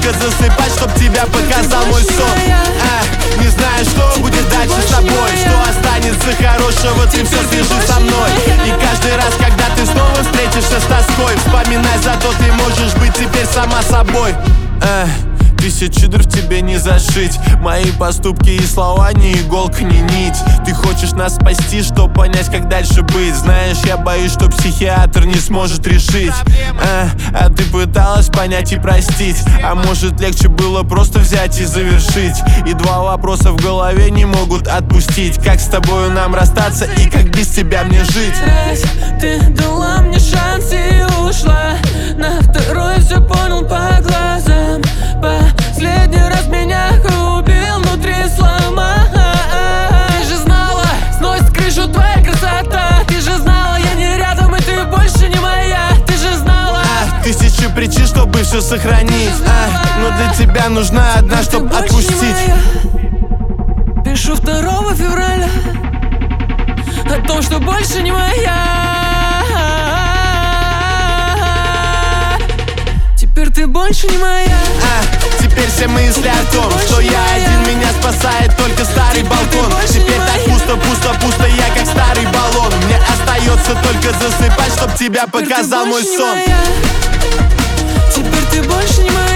только засыпать, чтоб тебя показал мой сон. Не знаю, что будет дальше с тобой, что останется хорошего, ты все свяжи со мной. И каждый раз, когда ты снова встретишься с тоской, вспоминай, зато ты можешь быть теперь сама собой. Тысячи дыр в тебе не зашить. Мои поступки и слова не иголка, не нить. Ты хочешь нас спасти, чтоб понять, как дальше быть. Знаешь, я боюсь, что психиатр не сможет решить. А ты пыталась понять и простить. А может, легче было просто взять и завершить. И два вопроса в голове не могут отпустить: как с тобою нам расстаться и как без тебя мне жить? Раз ты дала мне шанс и ушла, на второй все понял по глазам. Последний раз меня убил, внутри сломал. Ты же знала, сносит крышу твоя красота. Ты же знала, я не рядом и ты больше не моя. Ты же знала. Тысячи причин, чтобы все сохранить. Но для тебя нужна одна, чтоб отпустить. Пишу 2 февраля о том, что больше не моя. Теперь ты больше не моя. Теперь все мысли о том, что я один, меня спасает только старый балкон. Теперь так пусто, пусто, пусто, я как старый баллон. Мне остается только засыпать, чтоб тебя показал мой сон. Теперь ты больше не моя.